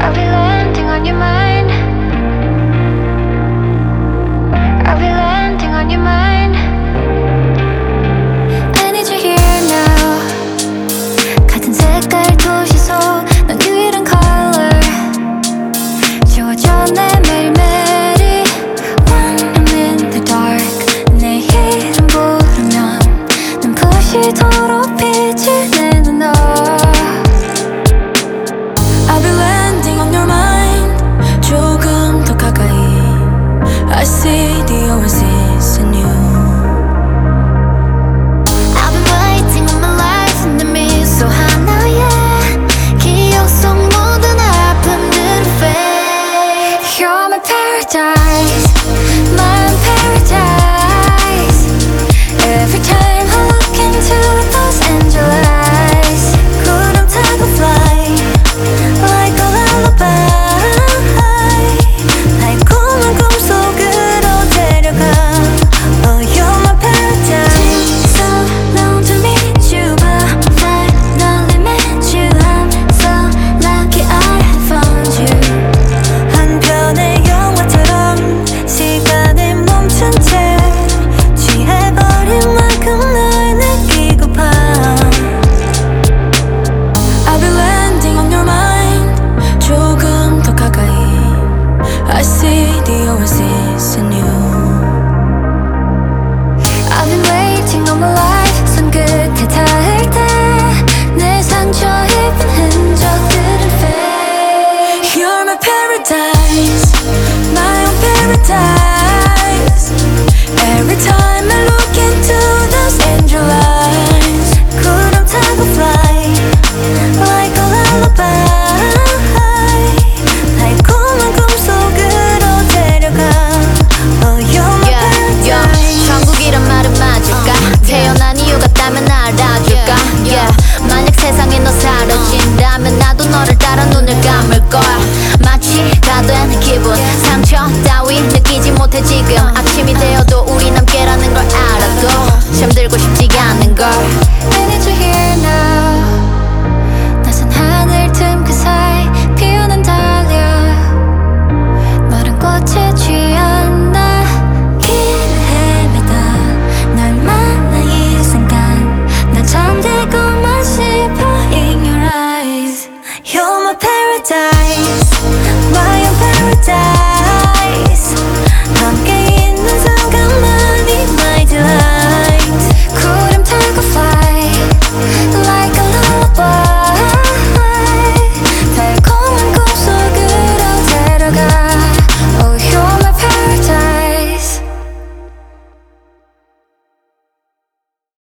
I'll be landing on your mind. I'll be landing on your mind. I need you here now. 같은 색깔 도시 속 넌 유일한 color. 지워져 내 매일매일이 When I'm in the dark. 내 이름 부르면 눈부시도록 빛을 내는 너. I'll be landing on your mind. 조금 더 가까이. I see the oasis in you. I've been waiting all my life in the 미소 하나에 기억 속 모든 아픔들은 fade. You're my paradise, my paradise. Every time I look into those angel eyes, 구름 타고 fly like a lullaby. 달콤한 꿈속으로 데려가. Oh, you're my paradise. So long to meet you, but finally met you. I'm so lucky I have found you. 한 편의 영화처럼 시간이 멈춘 채 취해버린 만큼 널 느끼고파. I'll be landing on your mind. 조금 더 가까이. I see the oasis in you. I've been waiting all my life. 손끝에 닿을 때 내 상처 입은 흔적들은 fade. You're my paradise, my own paradise. Every time I look into those angel eyes, 구름 타고 fly like a lullaby. 달콤한 꿈속으로 데려가. Oh, you're my paradise. 천국이란 말은 맞을까? 태어난 이유 같다면 알아줄까? 만약 세상에 너 사라진다면 나도 너를 따라 눈을 감을 거야. 마치 다 된 기분, 상처 따위 느끼지 못해 지금. 아침이 되어도 우린 함께라는 걸 알아도 잠들고 싶지 않은 걸. I need you here now. 낮은 하늘 틈 그 사이 피어난 달려. 너란 꽃에 취한 나. 길을 헤매다 널 만나 이 순간 난 잠들고만 싶어 in your eyes. You're my paradise.